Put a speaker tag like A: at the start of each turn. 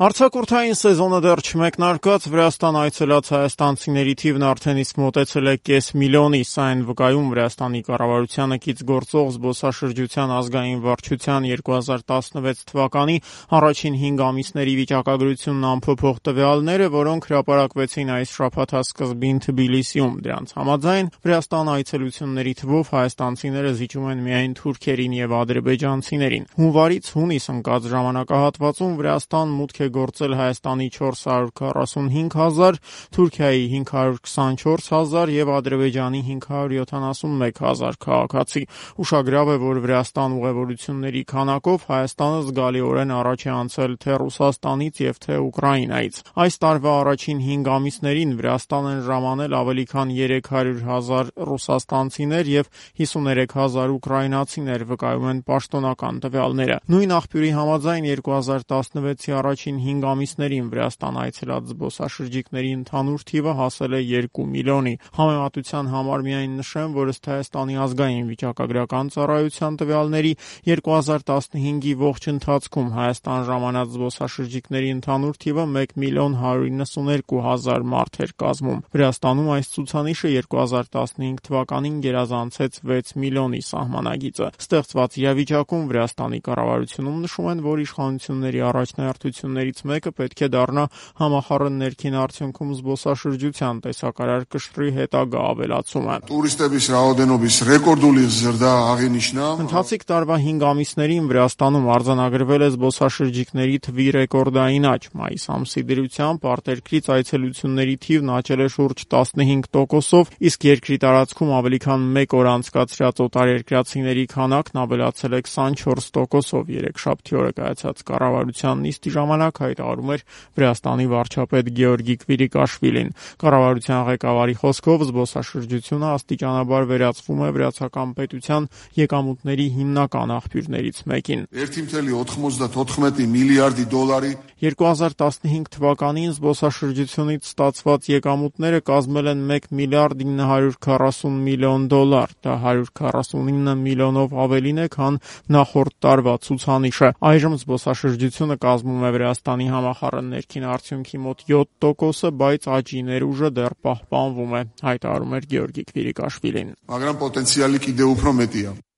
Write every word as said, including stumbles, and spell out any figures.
A: Արձակուրդային սեզոնը դեռ չմեկնարկած, Վրաստան այցելած հայաստանցիների թիվն արդեն իսկ մոտեցել է կես միլիոնի, սա այն վկայում Վրաստանի կառավարությանը կից գործող զբոսաշրջության ազգային վարչության երկու հազար տասնվեց թվականի առաջին հինգ ամիսների վիճակագրությունն ամփոփող տվյալները, որոնք հրապարակվեցին այս շաբաթասկզբին Թբիլիսիում։ Դրանց համաձայն Վրաստան այցելությունների թվով հայաստանցիները զիջում են միայն թուրքերին եւ ադրբեջանցիներին։ Հունվարից հունիս ընկած ժամանակահատվածում Վրաստան մուտք է գործել Հայաստանի չորս հարյուր քառասունհինգ հազար, Թուրքիայի հինգ հարյուր քսանչորս հազար եւ Ադրբեջանի հինգ հարյուր յոթանասունմեկ հազար քաղաքացի։ Ուշագրավ է, որ Վրաստան ուղևորությունների քանակով Հայաստանը զգալիորեն առաջ է անցել թե Ռուսաստանից եւ թե Ուկրաինայից։ Այս տարվա առաջին հինգ ամիսներին Վրաստան են ժամանել ավելի քան երեք հարյուր հազար ռուսաստանցիներ եւ հիսուներեք հազար ուկրաինացիներ, վկայում են պաշտոնական տվյալները։ Նույն աղբյուրի համաձայն երկու հազար տասնվեցի առաջին հինգ ամիսներին Վրաստան այցելած զբոսաշրջիկների ընդհանուր թիվը հասել է երկու միլիոնի։ Համեմատության համար միայն նշեմ, որ ըստ Հայաստանի ազգային վիճակագրական ծառայության տվյալների երկու հազար տասնհինգի ողջ ընթացքում Հայաստան ժամանած զբոսաշրջիկների ընդհանուր թիվը մեկ միլիոն հարյուր իննսուներկու հազար մարդ էր կազմում։ Վրաստանում այս ցուցանիշը երկու հազար տասնհինգ թվականին գերազանցեց վեց միլիոնի սահմանագիծը։ Ստեղծված իրավիճակում Վրաստանի կառավարությունում նշում են, որ իշխանությունների առաջնահերթություններից մեկը պետք է դառնա համախառն ներքին արդյունքում զբոսաշրջության տեսակարար կշռի հետագա ավելացումը։
B: Տուրիստების რაოდენობის ռեկորդული զրდა აღիნიშნა։
A: Ընթացիկ տարվա հինգ ամիսներին Վրաստանում արձանագրվել է զբոսաշրջիկների թվի ռեկորդային աճ։ Մայիս ամսի դրությամբ արտերկրից այցելությունների թիվն աճել է շուրջ տասնհինգ տոկոսով, իսկ երկրի տարածքում ավելի քան մեկ օր անցկացրած օտարերկրացիների քանակն ավելացել է քսանչորս տոկոսով։ Երեքշաբթի օրը կայացած կառավարության նիստի ժամանակ հայտարարում էր Վրաստանի վարչապետ Գեորգի Կվիրիկաշվիլին։ Կառավարության ղեկավարի խոսքով զբոսաշրջությունը աստիճանաբար վերածվում է վրացական պետության եկամուտների հիմնական աղբյուրներից մեկին։
B: ერთი տասնյակ ութսունութ միլիարդի դոլարի
A: երկու հազար տասնհինգ թվականին զբոսաշրջությունից ստացված եկամուտները կազմել են մեկ միլիարդ ինը հարյուր քառասուն միլիոն դոլար։ Դա հարյուր քառասունինը միլիոնով ավելին է, քան նախորդ տարվա ցուցանիշը։ Այժմ զբոսաշրջությունը կազմում է Վրաստանի համախառն ներքին արդյունքի մոտ յոթ տոկոսը, բայց աճի ներուժը դեռ պահպանվում է, հայտարարում էր Գեորգի Կվիրիկաշվիլին։
B: Მაგრამ պոտենցիալը კიდევ უფრო მეტია։